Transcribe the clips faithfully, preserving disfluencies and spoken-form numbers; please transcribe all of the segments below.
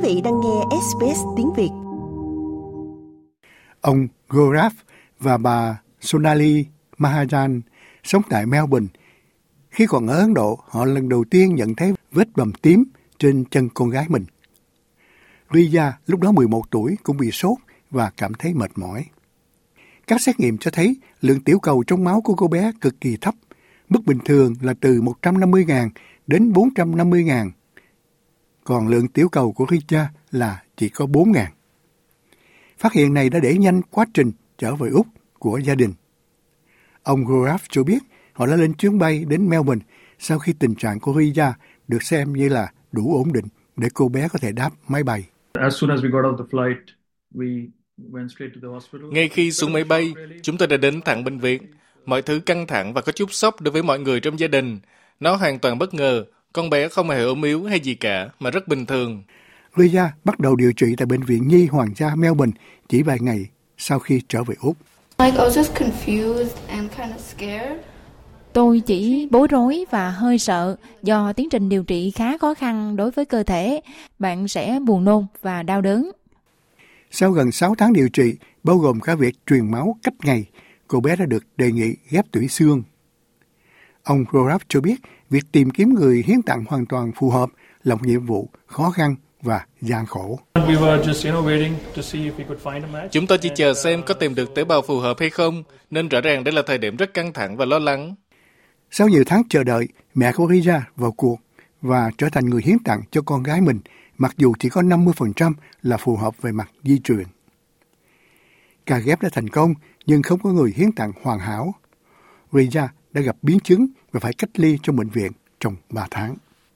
vị đang nghe ét bê ét tiếng Việt. Ông Gaurav và bà Sonali Mahajan sống tại Melbourne. Khi còn ở Ấn Độ, họ lần đầu tiên nhận thấy vết bầm tím trên chân con gái mình. Riya lúc đó mười một tuổi cũng bị sốt và cảm thấy mệt mỏi. Các xét nghiệm cho thấy lượng tiểu cầu trong máu của cô bé cực kỳ thấp. Mức bình thường là từ một trăm năm mươi nghìn đến bốn trăm năm mươi nghìn. Còn lượng tiểu cầu của Riya là chỉ có bốn nghìn. Phát hiện này đã đẩy nhanh quá trình trở về Úc của gia đình. Ông Gaurav cho biết họ đã lên chuyến bay đến Melbourne sau khi tình trạng của Riya được xem như là đủ ổn định để cô bé có thể đáp máy bay. Ngay khi xuống máy bay, chúng tôi đã đến thẳng bệnh viện. Mọi thứ căng thẳng và có chút sốc đối với mọi người trong gia đình. Nó hoàn toàn bất ngờ. Con bé không hề ốm yếu hay gì cả, mà rất bình thường. Riya bắt đầu điều trị tại Bệnh viện Nhi Hoàng gia Melbourne chỉ vài ngày sau khi trở về Úc. Tôi chỉ bối rối và hơi sợ do tiến trình điều trị khá khó khăn đối với cơ thể. Bạn sẽ buồn nôn và đau đớn. Sau gần sáu tháng điều trị, bao gồm cả việc truyền máu cách ngày, cô bé đã được đề nghị ghép tủy xương. Ông Gaurav cho biết việc tìm kiếm người hiến tặng hoàn toàn phù hợp là một nhiệm vụ khó khăn và gian khổ. Chúng tôi chỉ chờ xem có tìm được tế bào phù hợp hay không, nên rõ ràng đây là thời điểm rất căng thẳng và lo lắng. Sau nhiều tháng chờ đợi, mẹ của Riya vào cuộc và trở thành người hiến tặng cho con gái mình, mặc dù chỉ có năm mươi phần trăm là phù hợp về mặt di truyền. Ca ghép đã thành công, nhưng không có người hiến tặng hoàn hảo. Riya đã gặp biến chứng và phải cách ly trong bệnh viện trong ba tháng.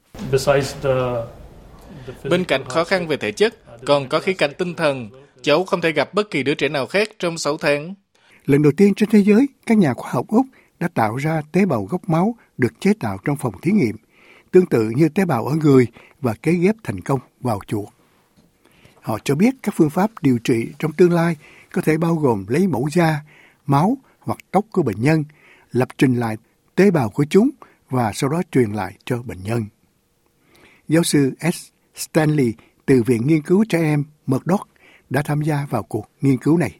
Bên cạnh khó khăn về thể chất, còn có khía cạnh tinh thần. Cháu không thể gặp bất kỳ đứa trẻ nào khác trong sáu tháng. Lần đầu tiên trên thế giới, các nhà khoa học Úc đã tạo ra tế bào gốc máu được chế tạo trong phòng thí nghiệm, tương tự như tế bào ở người và cấy ghép thành công vào chuột. Họ cho biết các phương pháp điều trị trong tương lai có thể bao gồm lấy mẫu da, máu hoặc tóc của bệnh nhân, lập trình lại tế bào của chúng và sau đó truyền lại cho bệnh nhân. Giáo sư S. Stanley từ Viện Nghiên cứu Trẻ Em Murdoch đã tham gia vào cuộc nghiên cứu này.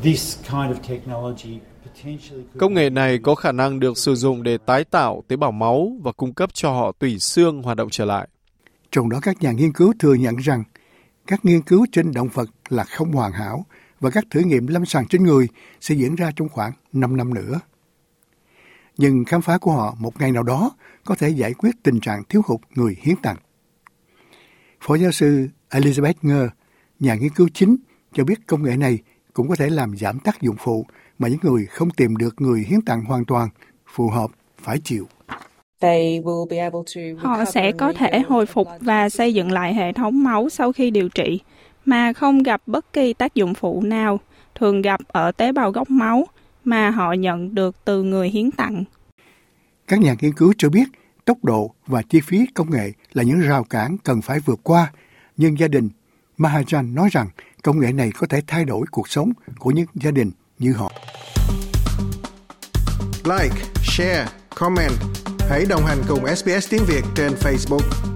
Công nghệ này có khả năng được sử dụng để tái tạo tế bào máu và cung cấp cho họ tủy xương hoạt động trở lại. Trong đó các nhà nghiên cứu thừa nhận rằng các nghiên cứu trên động vật là không hoàn hảo và các thử nghiệm lâm sàng trên người sẽ diễn ra trong khoảng năm năm nữa. Nhưng khám phá của họ một ngày nào đó có thể giải quyết tình trạng thiếu hụt người hiến tặng. Phó giáo sư Elizabeth Ngơ, nhà nghiên cứu chính, cho biết công nghệ này cũng có thể làm giảm tác dụng phụ mà những người không tìm được người hiến tặng hoàn toàn phù hợp phải chịu. Họ sẽ có thể hồi phục và xây dựng lại hệ thống máu sau khi điều trị, mà không gặp bất kỳ tác dụng phụ nào, thường gặp ở tế bào gốc máu mà họ nhận được từ người hiến tặng. Các nhà nghiên cứu cho biết tốc độ và chi phí công nghệ là những rào cản cần phải vượt qua, nhưng gia đình Mahajan nói rằng công nghệ này có thể thay đổi cuộc sống của những gia đình như họ. Like, share, comment. Hãy đồng hành cùng ét bê ét Tiếng Việt trên Facebook.